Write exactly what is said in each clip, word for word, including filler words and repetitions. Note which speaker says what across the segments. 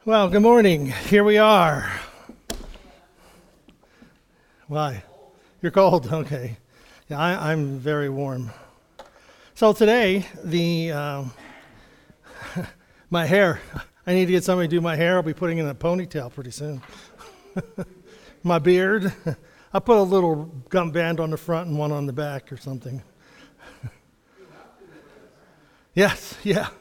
Speaker 1: Well, good morning. Here we are. Why? You're cold? Okay. Yeah, I, I'm very warm. So today, the uh, my hair. I need to get somebody to do my hair. I'll be putting in a ponytail pretty soon. My beard. I put a little gum band on the front and one on the back or something. Yes, yeah.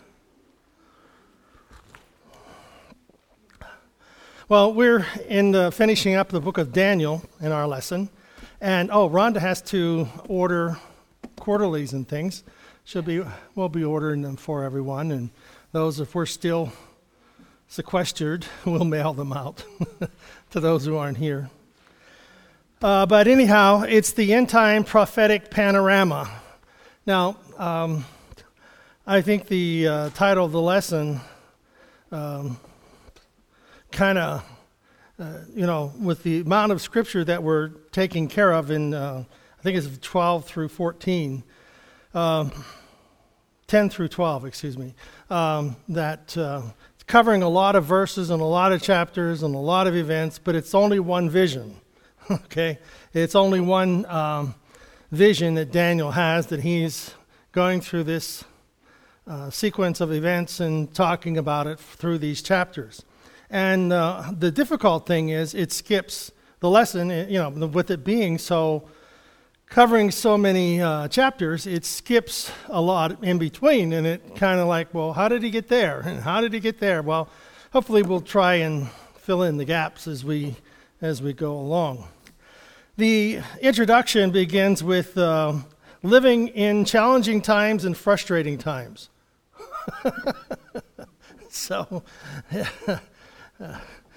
Speaker 1: Well, we're in the finishing up the book of Daniel in our lesson. And, oh, Rhonda has to order quarterlies and things. She'll be, we'll be ordering them for everyone. And those, if we're still sequestered, we'll mail them out to those who aren't here. Uh, but anyhow, it's the end-time prophetic panorama. Now, um, I think the uh, title of the lesson um, kind of, uh, you know, with the amount of scripture that we're taking care of in, uh, I think it's twelve through fourteen, um, ten through twelve, excuse me, um, that uh, it's covering a lot of verses and a lot of chapters and a lot of events, but it's only one vision, okay? It's only one um, vision that Daniel has, that he's going through this uh, sequence of events and talking about it through these chapters. And uh, the difficult thing is it skips the lesson, you know, with it being so, covering so many uh, chapters, it skips a lot in between. And it kind of like, well, how did he get there? And how did he get there? Well, hopefully we'll try and fill in the gaps as we as we go along. The introduction begins with uh, living in challenging times and frustrating times. so... Uh,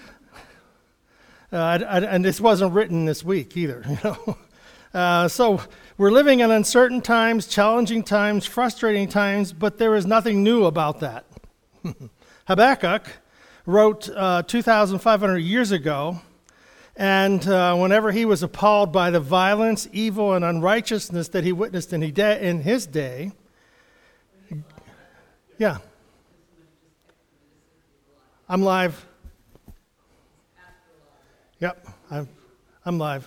Speaker 1: I, I, and this wasn't written this week either, you know. Uh, so we're living in uncertain times, challenging times, frustrating times, but there is nothing new about that. Habakkuk wrote uh, two thousand five hundred years ago, and uh, whenever he was appalled by the violence, evil, and unrighteousness that he witnessed in, he de- in his day, yeah, I'm live. Yep, I'm, I'm live.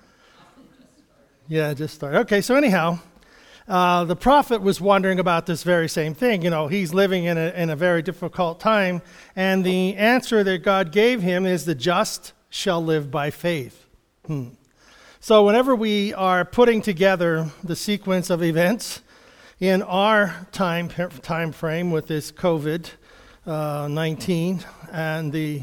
Speaker 1: Yeah, just started. Okay, so anyhow, uh, the prophet was wondering about this very same thing. You know, he's living in a, in a very difficult time, and the answer that God gave him is the just shall live by faith. Hmm. So whenever we are putting together the sequence of events in our time, time frame with this covid nineteen and the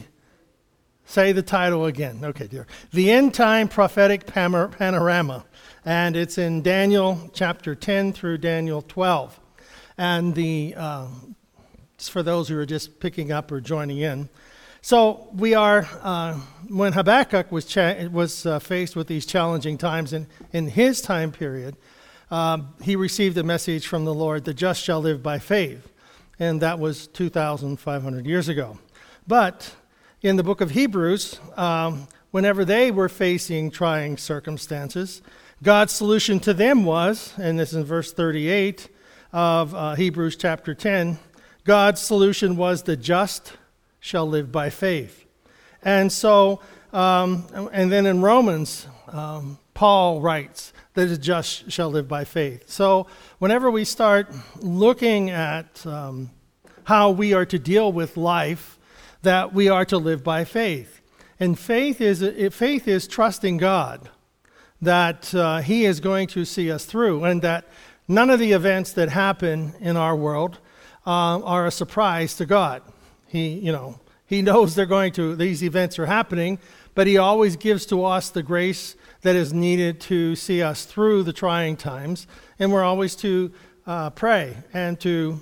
Speaker 1: Say the title again. Okay, dear. The End Time Prophetic Panorama. And it's in Daniel chapter ten through Daniel twelve. And the, uh, just for those who are just picking up or joining in. So we are, uh, when Habakkuk was cha- was uh, faced with these challenging times in, in his time period, um, he received a message from the Lord, the just shall live by faith. And that was two thousand five hundred years ago. But in the book of Hebrews, um, whenever they were facing trying circumstances, God's solution to them was, and this is in verse thirty-eight of uh, Hebrews chapter ten, God's solution was the just shall live by faith. And so, um, and then in Romans, um, Paul writes that the just shall live by faith. So whenever we start looking at um, how we are to deal with life, that we are to live by faith. And faith is faith is trusting God that uh, He is going to see us through, and that none of the events that happen in our world uh, are a surprise to God. He, you know, He knows they're going to, these events are happening, but He always gives to us the grace that is needed to see us through the trying times, and we're always to uh, pray and to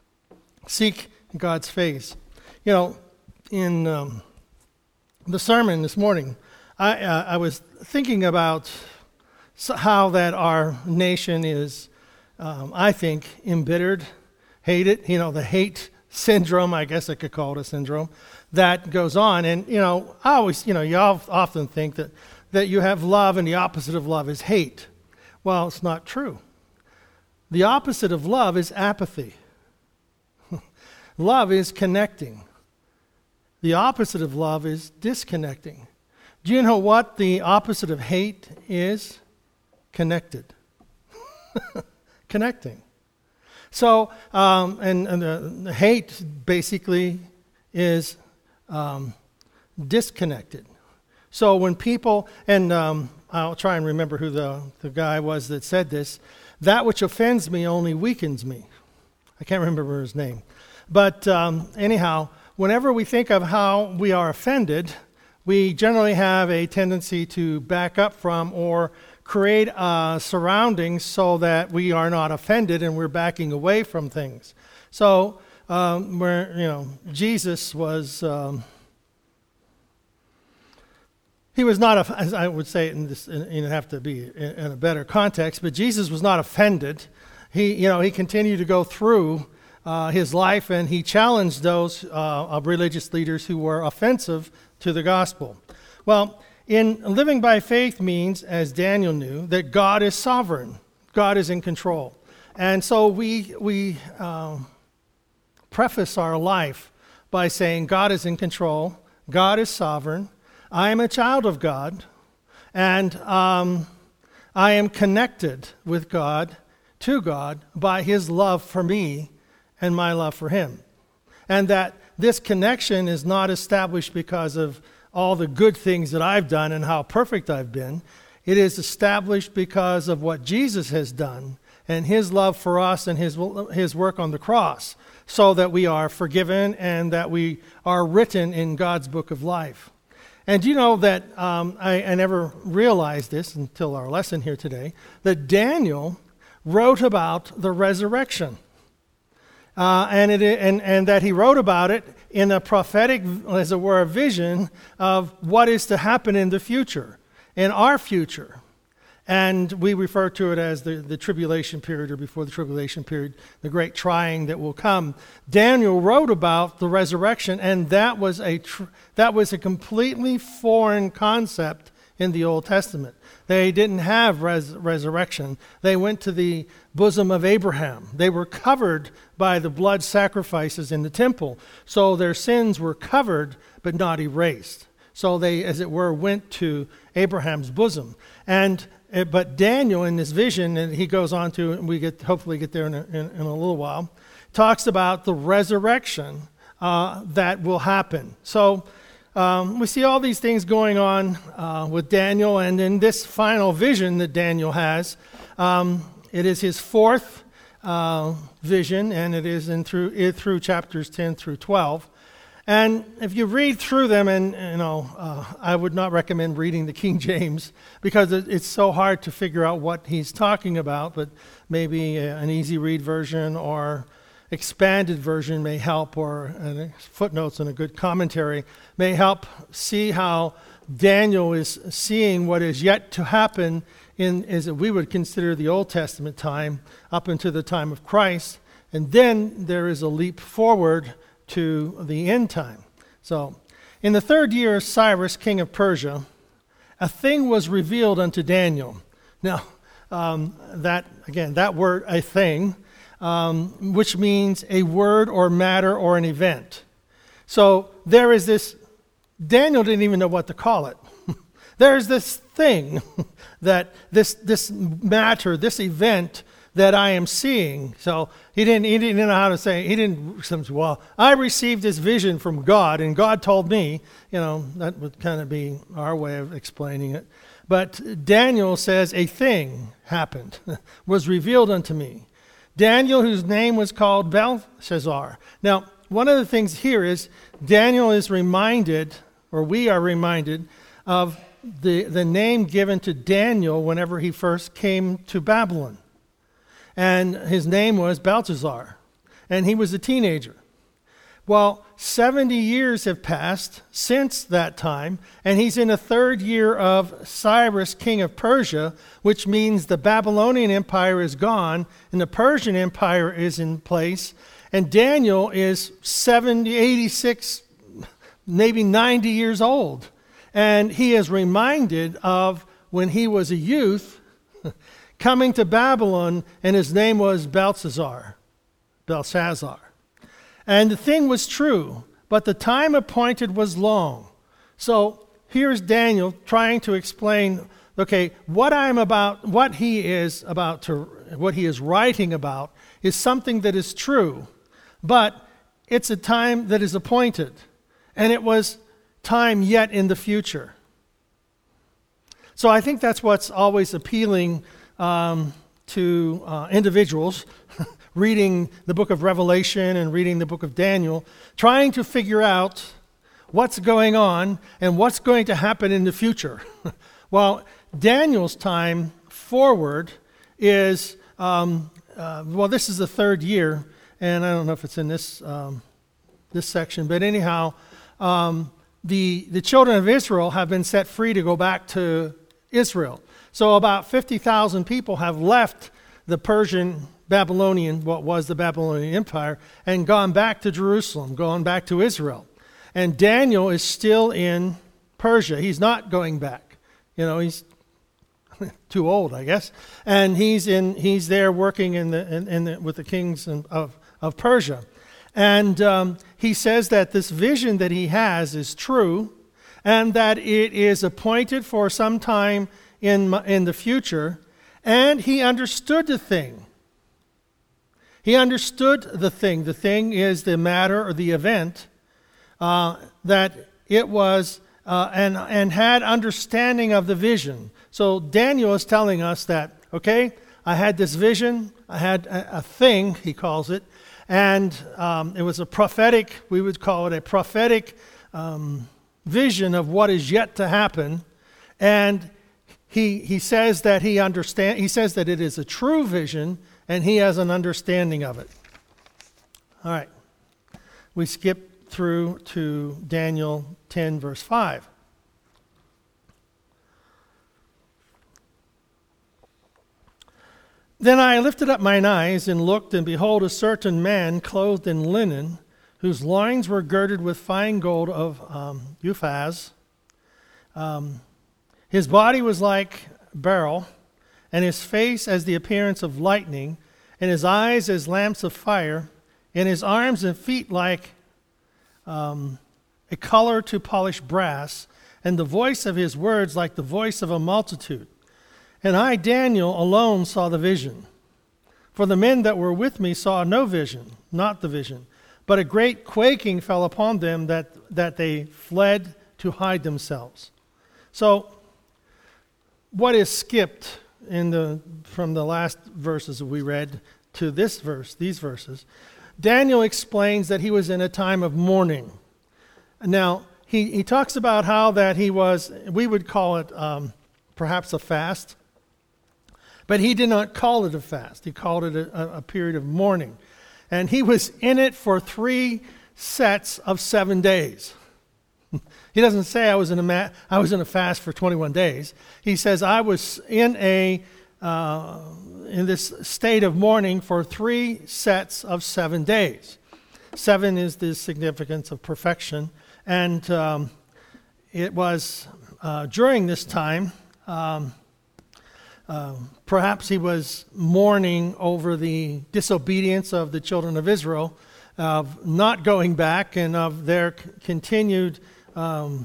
Speaker 1: seek God's face. You know, in um, the sermon this morning, I, uh, I was thinking about how that our nation is, um, I think, embittered, hated, you know, the hate syndrome, I guess I could call it a syndrome, that goes on. And, you know, I always, you know, you often think that, that you have love and the opposite of love is hate. Well, it's not true. The opposite of love is apathy. Love is connecting. The opposite of love is disconnecting. Do you know what the opposite of hate is? Connected. Connecting. So, um, and, and the, the hate basically is um, disconnected. So when people, and um, I'll try and remember who the, the guy was that said this, that which offends me only weakens me. I can't remember his name. But um, anyhow, whenever we think of how we are offended, we generally have a tendency to back up from or create uh, surroundings so that we are not offended and we're backing away from things. So, um, where you know, Jesus was, um, he was not, a, as I would say it in this, in, it'd have to be in, in a better context, but Jesus was not offended. He, you know, he continued to go through uh, his life, and he challenged those uh, religious leaders who were offensive to the gospel. Well, in living by faith means, as Daniel knew, that God is sovereign. God is in control. And so we we um, preface our life by saying God is in control, God is sovereign, I am a child of God, and um, I am connected with God, to God, by his love for me and my love for him. And that this connection is not established because of all the good things that I've done and how perfect I've been. It is established because of what Jesus has done and his love for us and his, his work on the cross, so that we are forgiven and that we are written in God's book of life. And you know that um, I, I never realized this until our lesson here today, that Daniel wrote about the resurrection. Uh, and, it, and, and that he wrote about it in a prophetic, as it were, a vision of what is to happen in the future, in our future. And we refer to it as the, the tribulation period, or before the tribulation period, the great trying that will come. Daniel wrote about the resurrection, and that was a tr- that was a completely foreign concept in the Old Testament. They didn't have res- resurrection. They went to the bosom of Abraham. They were covered by the blood sacrifices in the temple. So their sins were covered but not erased. So they, as it were, went to Abraham's bosom. And but Daniel, in this vision, and he goes on to, and we get hopefully get there in a, in, in a little while, talks about the resurrection uh, that will happen. So Um, we see all these things going on uh, with Daniel, and in this final vision that Daniel has, um, it is his fourth uh, vision, and it is in through it, through chapters ten through twelve. And if you read through them, and you know, uh, I would not recommend reading the King James because it, it's so hard to figure out what he's talking about. But maybe a, an easy read version or expanded version may help, or uh, footnotes and a good commentary may help see how Daniel is seeing what is yet to happen in, as we would consider, the Old Testament time up into the time of Christ, and then there is a leap forward to the end time. So, in the third year of Cyrus, king of Persia, a thing was revealed unto Daniel. Now, um, that again, that word, a thing, Um, which means a word or matter or an event. So there is this, Daniel didn't even know what to call it. There's this thing, that this this matter, this event that I am seeing. So he didn't he didn't know how to say, he didn't say, well, I received this vision from God and God told me, you know, that would kind of be our way of explaining it. But Daniel says, a thing happened, was revealed unto me. Daniel, whose name was called Belshazzar. Now, one of the things here is Daniel is reminded, or we are reminded, of the, the name given to Daniel whenever he first came to Babylon. And his name was Belshazzar, and he was a teenager. Well, seventy years have passed since that time, and he's in the third year of Cyrus, king of Persia, which means the Babylonian Empire is gone, and the Persian Empire is in place, and Daniel is seventy, eighty-six, maybe ninety years old. And he is reminded of when he was a youth, coming to Babylon, and his name was Belshazzar, Belshazzar. And the thing was true, but the time appointed was long. So here's Daniel trying to explain, okay, what I'm about, what he is about to, what he is writing about is something that is true, but it's a time that is appointed, and it was time yet in the future. So I think that's what's always appealing um, to uh, individuals reading the book of Revelation and reading the book of Daniel, trying to figure out what's going on and what's going to happen in the future. Well, Daniel's time forward is, um, uh, well, this is the third year, and I don't know if it's in this um, this section, but anyhow, um, the the children of Israel have been set free to go back to Israel. So about fifty thousand people have left the Persian, Babylonian, what was the Babylonian Empire, and gone back to Jerusalem, gone back to Israel. And Daniel is still in Persia. He's not going back. You know, he's too old, I guess. And he's in he's there working in the in, in the, with the kings of of Persia. And um, he says that this vision that he has is true, and that it is appointed for some time in in the future. And he understood the thing. He understood the thing. The thing is the matter or the event uh, that it was, uh, and and had understanding of the vision. So Daniel is telling us that, okay, I had this vision, I had a, a thing, he calls it, and um, it was a prophetic, we would call it a prophetic um, vision of what is yet to happen. And he he says that he understand. He says that it is a true vision, and he has an understanding of it. All right, we skip through to Daniel ten, verse five. Then I lifted up mine eyes and looked, and behold, a certain man clothed in linen, whose loins were girded with fine gold of um, Uphaz. Um, his body was like beryl, and his face as the appearance of lightning, and his eyes as lamps of fire, and his arms and feet like um, a color to polished brass, and the voice of his words like the voice of a multitude. And I, Daniel, alone saw the vision. For the men that were with me saw no vision, not the vision. But a great quaking fell upon them that, that they fled to hide themselves. So, what is skipped in the from the last verses we read to this verse, these verses, Daniel explains that he was in a time of mourning. Now, he, he talks about how that he was, we would call it um, perhaps a fast. But he did not call it a fast. He called it a, a period of mourning. And he was in it for three sets of seven days. He doesn't say I was in a ma- I was in a fast for twenty-one days. He says I was in a uh, in this state of mourning for three sets of seven days. Seven is the significance of perfection. And um, it was uh, during this time... Um, Uh, perhaps he was mourning over the disobedience of the children of Israel, of not going back, and of their c- continued um,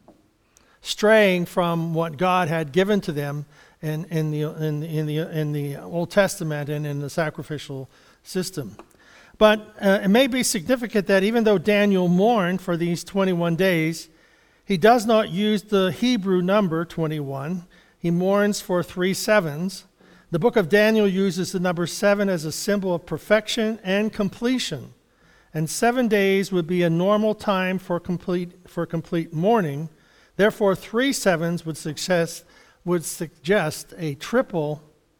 Speaker 1: straying from what God had given to them in, in, the, in, in, the, in the Old Testament and in the sacrificial system. But uh, it may be significant that even though Daniel mourned for these twenty-one days, he does not use the Hebrew number twenty-one. He mourns for three sevens. The book of Daniel uses the number seven as a symbol of perfection and completion. And seven days would be a normal time for complete for complete mourning. Therefore, three sevens would suggest, would suggest a triple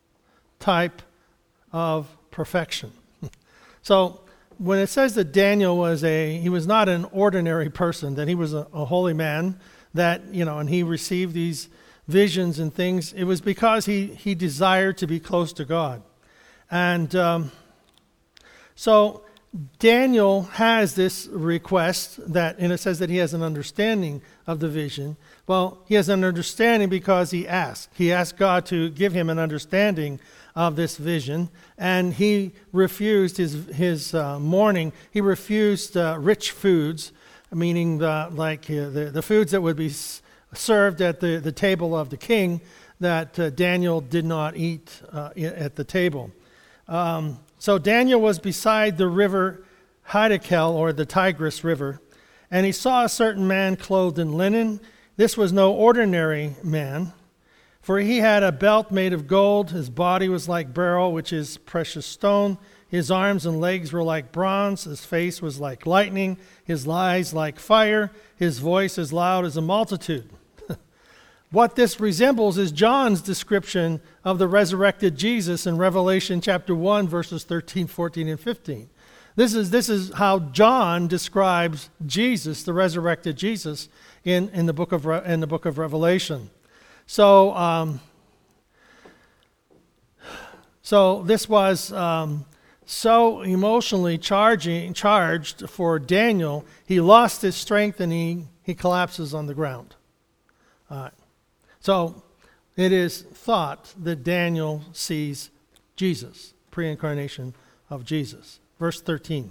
Speaker 1: type of perfection. So when it says that Daniel was a, he was not an ordinary person, that he was a, a holy man, that, you know, and he received these visions and things, it was because he, he desired to be close to God. And um, so Daniel has this request that, and it says that he has an understanding of the vision. Well, he has an understanding because he asked. He asked God to give him an understanding of this vision, and he refused his, his uh, mourning. He refused uh, rich foods meaning the, like uh, the, the foods that would be s- served at the, the table of the king that uh, Daniel did not eat uh, at the table. Um, so Daniel was beside the river Hiddekel, or the Tigris River, and he saw a certain man clothed in linen. This was no ordinary man, for he had a belt made of gold. His body was like beryl, which is precious stone. His arms and legs were like bronze. His face was like lightning. His eyes like fire. His voice as loud as a multitude. What this resembles is John's description of the resurrected Jesus in Revelation chapter one, verses thirteen, fourteen, and fifteen. This is, this is how John describes Jesus, the resurrected Jesus, in, in, the, book of Re, in the book of Revelation. So, um, so this was um, so emotionally charging, charged for Daniel, he lost his strength and he, he collapses on the ground. All right. So it is thought that Daniel sees Jesus, pre-incarnation of Jesus. Verse thirteen.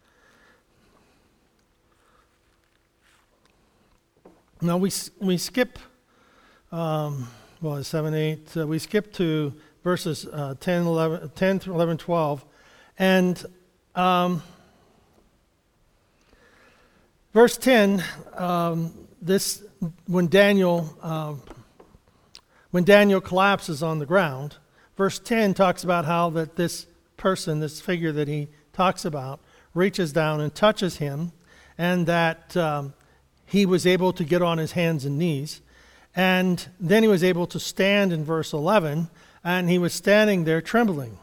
Speaker 1: Now we we skip, um, well, seven, eight, uh, we skip to verses uh, ten, eleven, ten through eleven, twelve, and um, verse ten, um, this, when Daniel, uh, when Daniel collapses on the ground, verse ten talks about how that this person, this figure that he talks about, reaches down and touches him, and that um, he was able to get on his hands and knees. And then he was able to stand in verse eleven, and he was standing there trembling.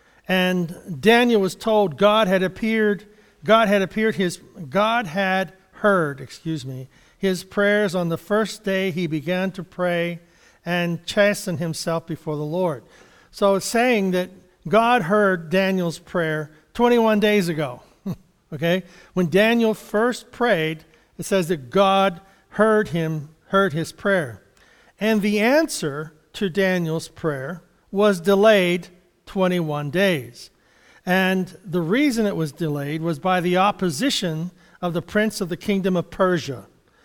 Speaker 1: And Daniel was told God had appeared, God had appeared his, God had heard, excuse me, his prayers on the first day he began to pray and chasten himself before the Lord. So it's saying that God heard Daniel's prayer twenty-one days ago. Okay? When Daniel first prayed, it says that God heard him, heard his prayer. And the answer to Daniel's prayer was delayed twenty-one days. And the reason it was delayed was by the opposition of the prince of the kingdom of Persia.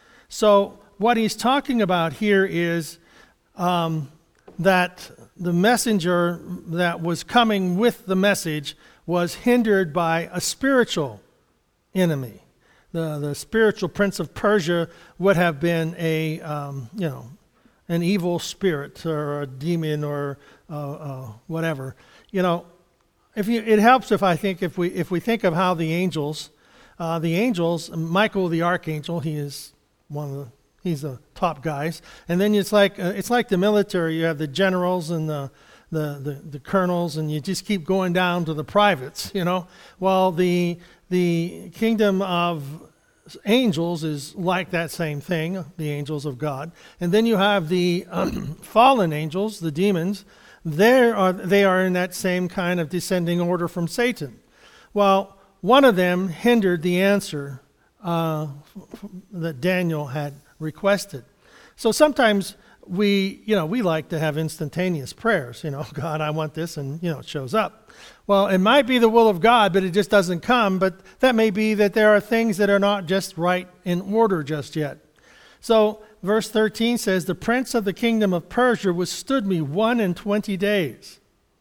Speaker 1: So what he's talking about here is um, that the messenger that was coming with the message was hindered by a spiritual enemy. The, the spiritual prince of Persia would have been a, um, you know, an evil spirit or a demon or uh, uh, whatever. You know, if you, it helps if I think if we if we think of how the angels, uh, the angels, Michael the archangel, he is one of the he's the top guys, and then it's like uh, it's like the military. You have the generals and the The, the, the colonels, and you just keep going down to the privates, you know. Well, the the kingdom of angels is like that same thing, the angels of God. And then you have the um, fallen angels, the demons. They are, they are in that same kind of descending order from Satan. Well, one of them hindered the answer uh, that Daniel had requested. So sometimes we, you know, we like to have instantaneous prayers. You know, God, I want this, and, you know, it shows up. Well, it might be the will of God, but it just doesn't come. But that may be that there are things that are not just right in order just yet. So verse thirteen says, the prince of the kingdom of Persia withstood me one and twenty days.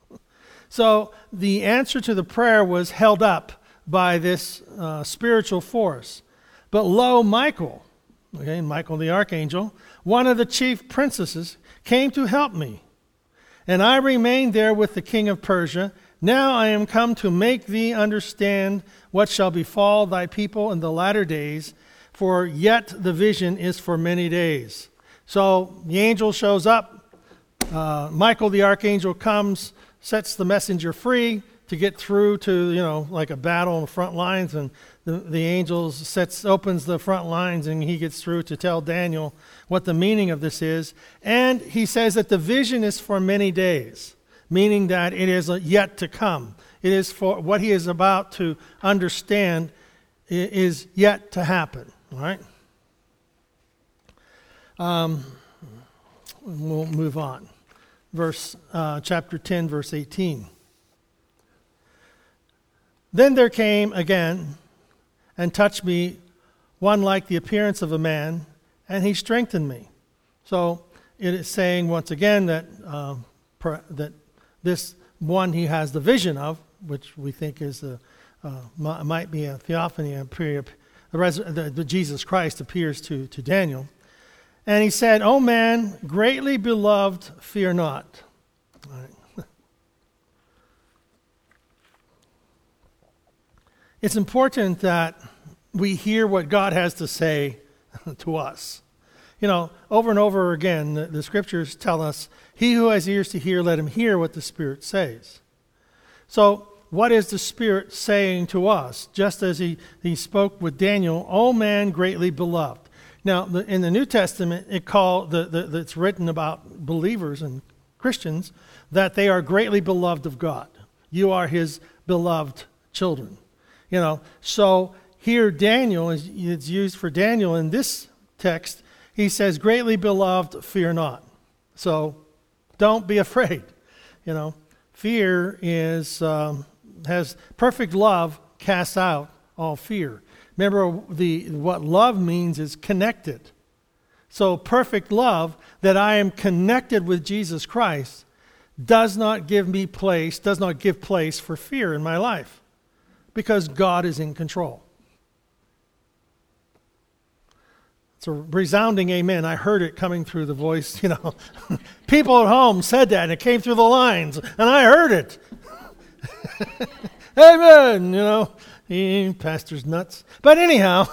Speaker 1: So the answer to the prayer was held up by this uh, spiritual force. But lo, Michael, okay, Michael the archangel, one of the chief princesses, came to help me. And I remained there with the king of Persia. Now I am come to make thee understand what shall befall thy people in the latter days, for yet the vision is for many days. So the angel shows up. Uh, Michael the archangel comes, sets the messenger free to get through to, you know, like a battle on the front lines, and the, the angel sets, opens the front lines, and he gets through to tell Daniel what the meaning of this is. And he says that the vision is for many days, meaning that it is yet to come. It is for what he is about to understand is yet to happen. All right? Um, we'll move on. Verse, uh, chapter ten, verse eighteen. Then there came again and touched me one like the appearance of a man, and he strengthened me. So it is saying once again that uh, per, that this one he has the vision of, which we think is a, uh, might be a theophany, a pre, the, res, the, the Jesus Christ appears to, to Daniel. And he said, "O man, greatly beloved, fear not." All right. It's important that we hear what God has to say to us. You know, over and over again, the, the scriptures tell us, "He who has ears to hear, let him hear what the Spirit says." So, what is the Spirit saying to us? Just as he, he spoke with Daniel, "O man, greatly beloved." Now, the, in the New Testament, it call the, the, it's written about believers and Christians that they are greatly beloved of God. You are His beloved children. You know, so here Daniel is it's used for Daniel in this text. He says, "Greatly beloved, fear not." So, don't be afraid. You know, fear is um, has perfect love casts out all fear. Remember, the what love means is connected. So perfect love, that I am connected with Jesus Christ, does not give me place, does not give place for fear in my life, because God is in control. It's a resounding amen. I heard it coming through the voice, you know. People at home said that, and it came through the lines, and I heard it. Amen, you know. He, pastor's nuts. But anyhow,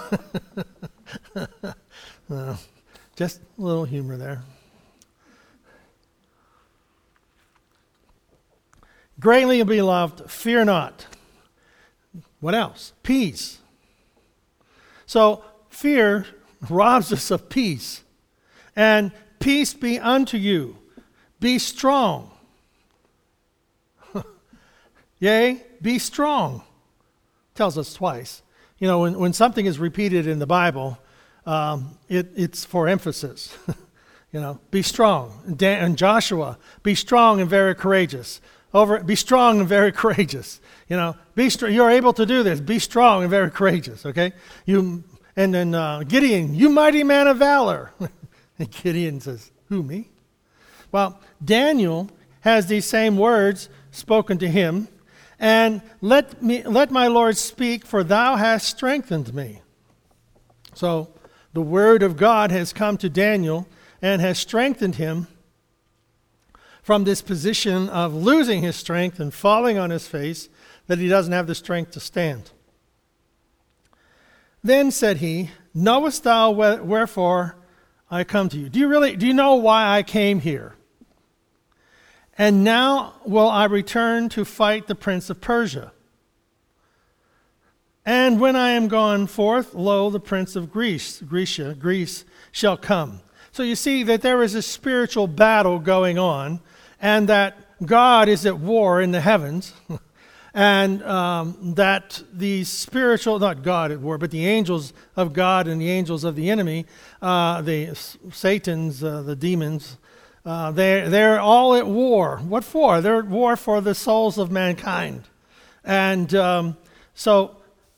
Speaker 1: uh, just a little humor there. Greatly beloved, fear not. What else? Peace. So fear robs us of peace. And peace be unto you. Be strong. Yea, be strong. Tells us twice. You know, when, when something is repeated in the Bible, um, it, it's for emphasis. You know, be strong. Dan, and Joshua, be strong and very courageous. Over, be strong and very courageous. You know, be str- you're able to do this. Be strong and very courageous. Okay. You and then uh, Gideon, you mighty man of valor. And Gideon says, "Who, me?" Well, Daniel has these same words spoken to him. And let me let my Lord speak, for thou hast strengthened me. So the word of God has come to Daniel and has strengthened him from this position of losing his strength and falling on his face, that he doesn't have the strength to stand. Then said he, "Knowest thou wherefore I come to you?" Do you really do you know why I came here? "And now will I return to fight the prince of Persia. And when I am gone forth, lo, the prince of Greece, Grecia, Greece shall come." So you see that there is a spiritual battle going on, and that God is at war in the heavens, and um, that the spiritual, not God at war, but the angels of God and the angels of the enemy, uh, the Satan's, uh, the demons, Uh, they're, they're all at war. What for? They're at war for the souls of mankind. And um, so,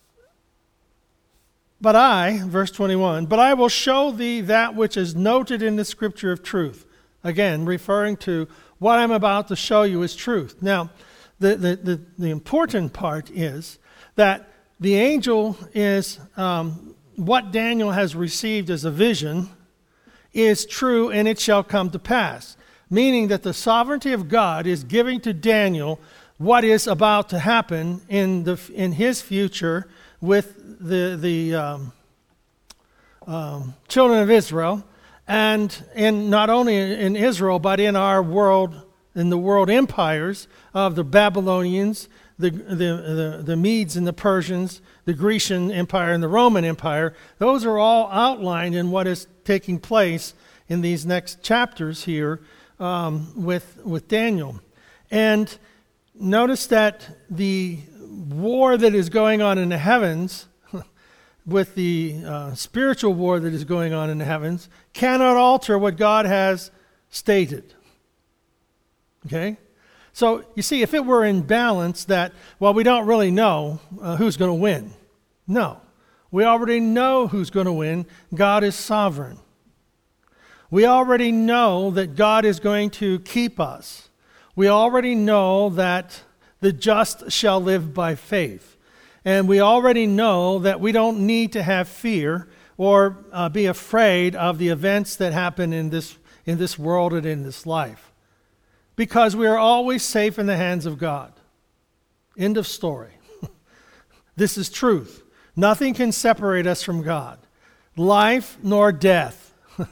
Speaker 1: but I, verse twenty-one, "But I will show thee that which is noted in the scripture of truth." Again, referring to what I'm about to show you is truth. Now, the, the, the, the important part is that the angel is, um, what Daniel has received as a vision is true, and it shall come to pass. Meaning that the sovereignty of God is giving to Daniel what is about to happen in the in his future with the the um, um, children of Israel, and in not only in Israel but in our world, in the world empires of the Babylonians, the the the, the Medes and the Persians, the Grecian Empire and the Roman Empire. Those are all outlined in what is taking place in these next chapters here um, with with Daniel. And notice that the war that is going on in the heavens, with the uh, spiritual war that is going on in the heavens, cannot alter what God has stated. Okay? So, you see, if it were in balance that, well, we don't really know uh, who's going to win. No. We already know who's going to win. God is sovereign. We already know that God is going to keep us. We already know that the just shall live by faith. And we already know that we don't need to have fear or uh, be afraid of the events that happen in this, in this world and in this life. Because we are always safe in the hands of God. End of story. This is truth. Nothing can separate us from God. Life nor death.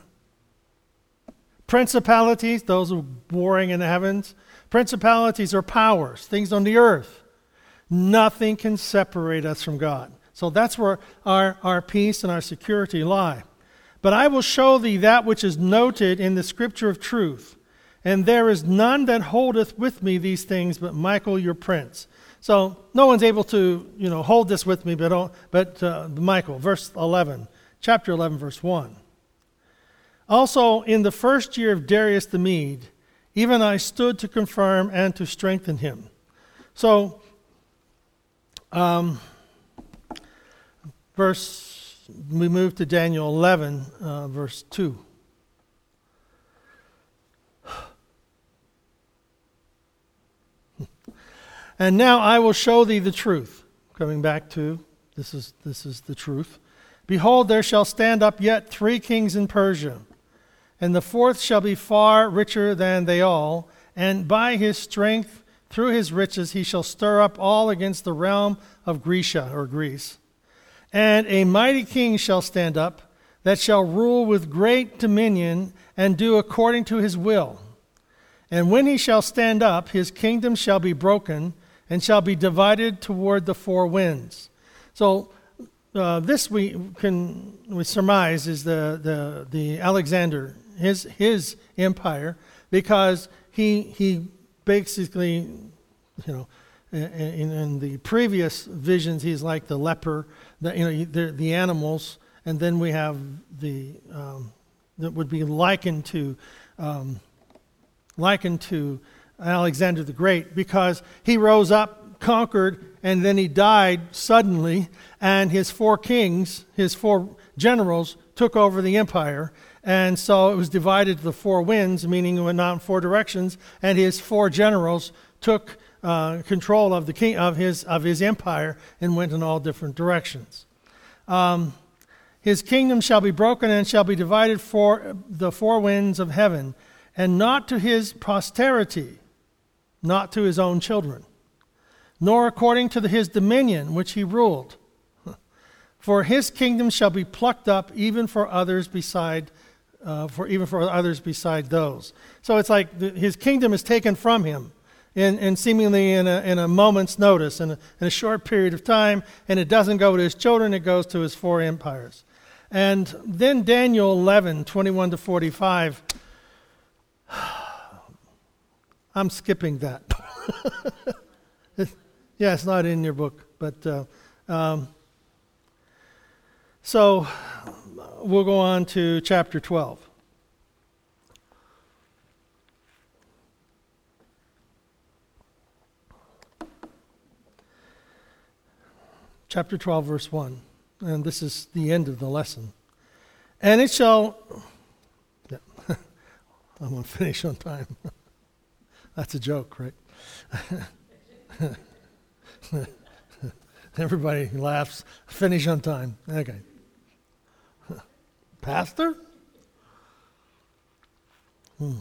Speaker 1: Principalities, those who are warring in the heavens. Principalities are powers, things on the earth. Nothing can separate us from God. So that's where our, our peace and our security lie. But I will show thee that which is noted in the scripture of truth. And there is none that holdeth with me these things but Michael your prince. So no one's able to, you know, hold this with me but, but uh, Michael, verse eleven, chapter eleven, verse one. Also in the first year of Darius the Mede, even I stood to confirm and to strengthen him. So, um, verse, we move to Daniel eleven, uh, verse two. And now I will show thee the truth. Coming back to, this is this is the truth. Behold, there shall stand up yet three kings in Persia, and the fourth shall be far richer than they all, and by his strength, through his riches, he shall stir up all against the realm of Grecia, or Greece. And a mighty king shall stand up, that shall rule with great dominion, and do according to his will. And when he shall stand up, his kingdom shall be broken, and shall be divided toward the four winds. So uh, this we can we surmise is the the the Alexander, his his empire, because he he basically, you know, in, in the previous visions he's like the leper, the you know the, the animals, and then we have the um, that would be likened to um, likened to Alexander the Great, because he rose up, conquered, and then he died suddenly, and his four kings, his four generals, took over the empire, and so it was divided to the four winds, meaning it went out in four directions, and his four generals took uh, control of the king of his of his empire and went in all different directions. Um, his kingdom shall be broken and shall be divided for the four winds of heaven, and not to his posterity, not to his own children, nor according to the, his dominion which he ruled. For his kingdom shall be plucked up even for others beside, uh, for even for others beside those. So it's like the, his kingdom is taken from him, in, in seemingly in a, in a moment's notice, in a, in a short period of time, and it doesn't go to his children; it goes to his four empires. And then Daniel eleven, twenty-one to forty-five. I'm skipping that. Yeah, it's not in your book, but uh, um, so we'll go on to chapter twelve. Chapter twelve, verse one, and this is the end of the lesson. And it shall, yeah, I'm going to finish on time. That's a joke, right? Everybody laughs. Finish on time. Okay. Pastor? Hmm.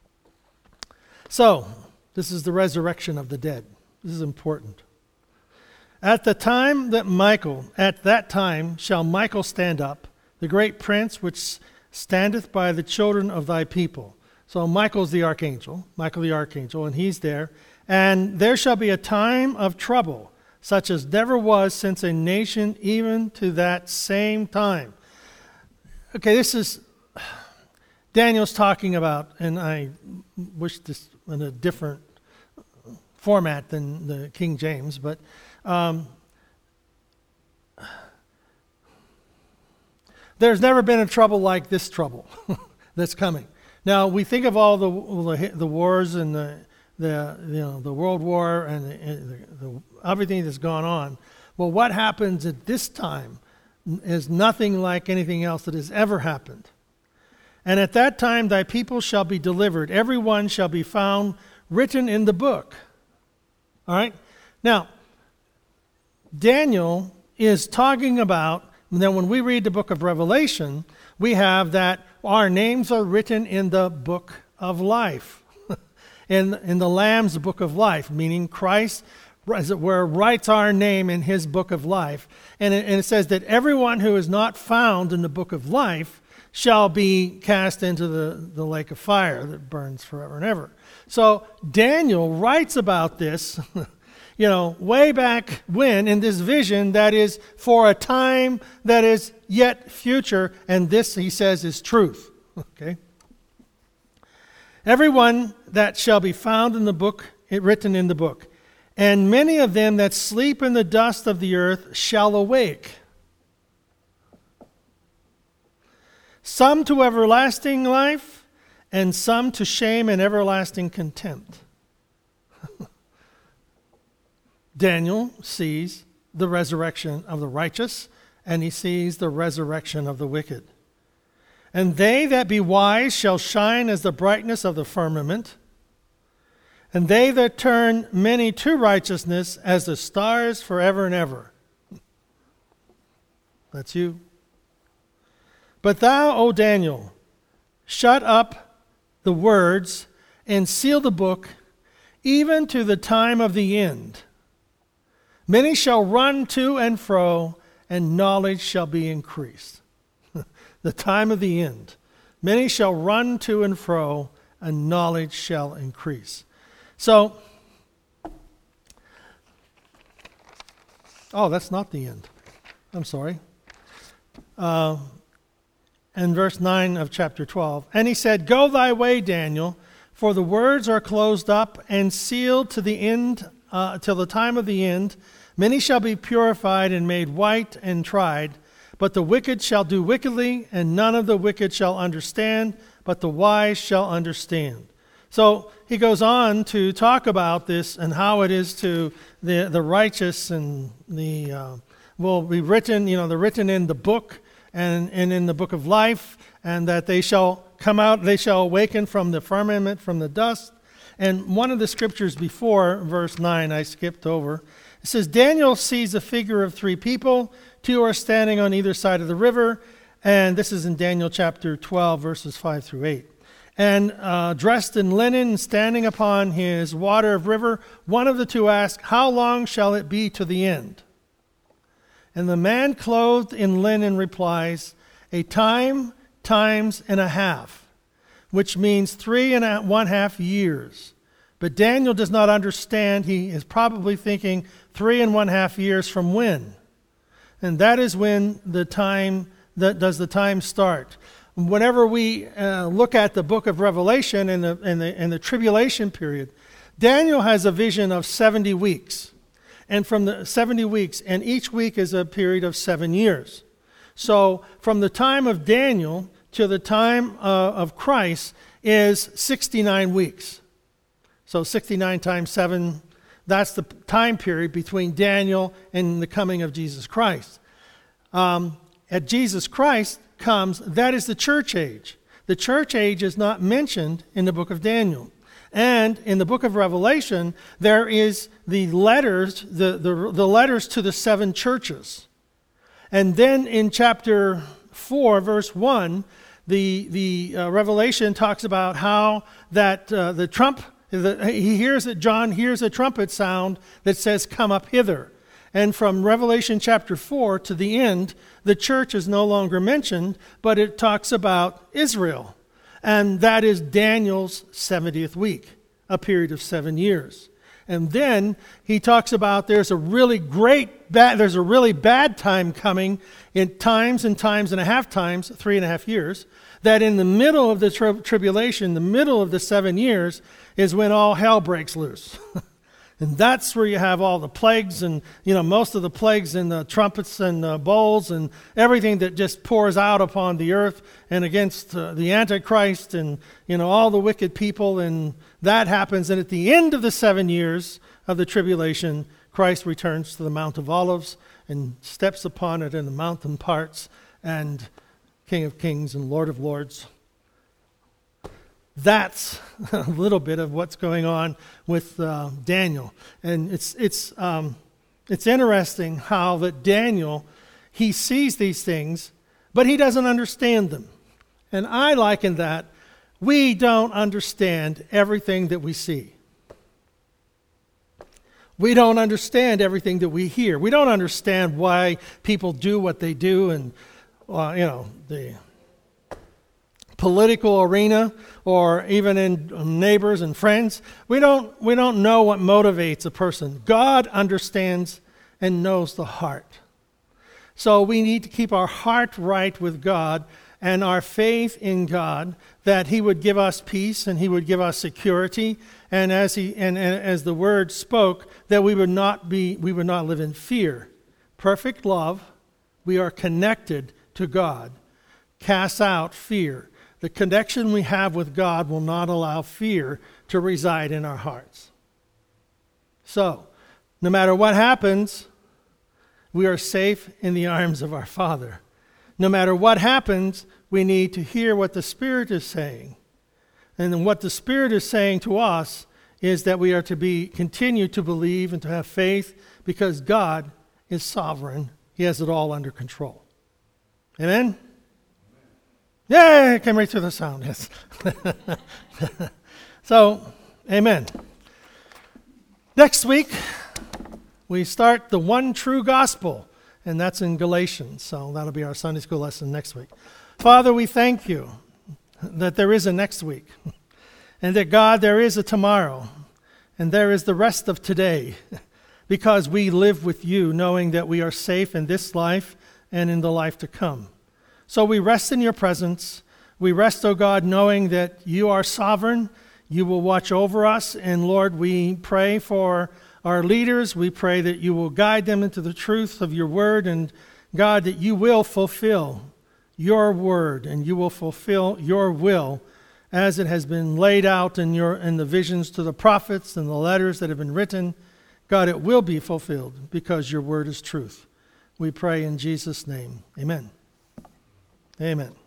Speaker 1: So, this is the resurrection of the dead. This is important. At the time that Michael, at that time shall Michael stand up, the great prince which standeth by the children of thy people. So Michael's the archangel, Michael the archangel, and he's there. And there shall be a time of trouble, such as never was since a nation even to that same time. Okay, this is, Daniel's talking about, and I wish this in a different format than the King James, but um, there's never been a trouble like this trouble that's coming. Now, we think of all the the, the wars and the the you know the World War and the, the, the, everything that's gone on. Well, what happens at this time is nothing like anything else that has ever happened. And at that time thy people shall be delivered. Every one shall be found written in the book. All right? Now, Daniel is talking about, then when we read the book of Revelation, we have that our names are written in the book of life. in, in the Lamb's book of life, meaning Christ, as it were, writes our name in his book of life. And it, and it says that everyone who is not found in the book of life shall be cast into the, the lake of fire that burns forever and ever. So Daniel writes about this, you know, way back when in this vision that is for a time that is yet future, and this, he says, is truth. Okay? Everyone that shall be found in the book, it written in the book, and many of them that sleep in the dust of the earth shall awake. Some to everlasting life, and some to shame and everlasting contempt. Daniel sees the resurrection of the righteous, and he sees the resurrection of the wicked. And they that be wise shall shine as the brightness of the firmament, and they that turn many to righteousness as the stars forever and ever. That's you. But thou, O Daniel, shut up the words and seal the book, even to the time of the end. Many shall run to and fro, and knowledge shall be increased. The time of the end. Many shall run to and fro, and knowledge shall increase. So, oh, that's not the end. I'm sorry. Uh, and verse nine of chapter twelve. And he said, Go thy way, Daniel, for the words are closed up and sealed to the end, uh, till the time of the end. Many shall be purified and made white and tried, but the wicked shall do wickedly, and none of the wicked shall understand, but the wise shall understand. So he goes on to talk about this and how it is to the, the righteous, and the uh, will be written, you know, they're written in the book and, and in the book of life, and that they shall come out, they shall awaken from the firmament, from the dust. And one of the scriptures before, verse nine, I skipped over. It says, Daniel sees a figure of three people. Two are standing on either side of the river. And this is in Daniel chapter twelve, verses five through eight. And uh, dressed in linen, standing upon his water of river, one of the two asked, How long shall it be to the end? And the man clothed in linen replies, A time, times and a half, which means three and a, one half years. But Daniel does not understand. He is probably thinking three and one half years from when? And that is when the time, that does the time start. Whenever we uh, look at the book of Revelation and the, and, the, and the tribulation period, Daniel has a vision of seventy weeks. And from the seventy weeks, and each week is a period of seven years. So from the time of Daniel to the time uh, of Christ is sixty-nine weeks. So sixty-nine times seven, that's the time period between Daniel and the coming of Jesus Christ. Um, at Jesus Christ comes, that is the church age. The church age is not mentioned in the book of Daniel. And in the book of Revelation, there is the letters, the, the, the letters to the seven churches. And then in chapter four, verse one, the, the uh, Revelation talks about how that uh, the trump, the, he hears that John hears a trumpet sound that says, Come up hither. And from Revelation chapter four to the end, the church is no longer mentioned, but it talks about Israel. And that is Daniel's seventieth week, a period of seven years. And then he talks about there's a really great, bad, there's a really bad time coming in times and times and a half times, three and a half years, that in the middle of the tri- tribulation, the middle of the seven years, is when all hell breaks loose. And that's where you have all the plagues and, you know, most of the plagues and the trumpets and the bowls and everything that just pours out upon the earth and against uh, the Antichrist and, you know, all the wicked people. And that happens. And at the end of the seven years of the tribulation, Christ returns to the Mount of Olives and steps upon it, and the mountain parts, and King of Kings and Lord of Lords. That's a little bit of what's going on with uh, Daniel. And it's it's um, it's interesting how that Daniel, he sees these things, but he doesn't understand them. And I liken that, we don't understand everything that we see. We don't understand everything that we hear. We don't understand why people do what they do, and uh, you know, the political arena, or even in neighbors and friends. We don't we don't know what motivates a person. God understands and knows the heart. So we need to keep our heart right with God and our faith in God, that He would give us peace and He would give us security, and as He and, and as the Word spoke, that we would not be we would not live in fear. Perfect love, we are connected to God, casts out fear. The connection we have with God will not allow fear to reside in our hearts. So, no matter what happens, we are safe in the arms of our Father. No matter what happens, we need to hear what the Spirit is saying. And then what the Spirit is saying to us is that we are to be continue to believe and to have faith, because God is sovereign. He has it all under control. Amen? Yay! Came right through the sound, yes. So, amen. Next week, we start the one true gospel, and that's in Galatians. So that'll be our Sunday school lesson next week. Father, we thank you that there is a next week, and that, God, there is a tomorrow, and there is the rest of today, because we live with you, knowing that we are safe in this life and in the life to come. So we rest in your presence. We rest, O God, knowing that you are sovereign. You will watch over us. And Lord, we pray for our leaders. We pray that you will guide them into the truth of your word. And God, that you will fulfill your word and you will fulfill your will as it has been laid out in your in the visions to the prophets and the letters that have been written. God, it will be fulfilled because your word is truth. We pray in Jesus' name. Amen. Amen.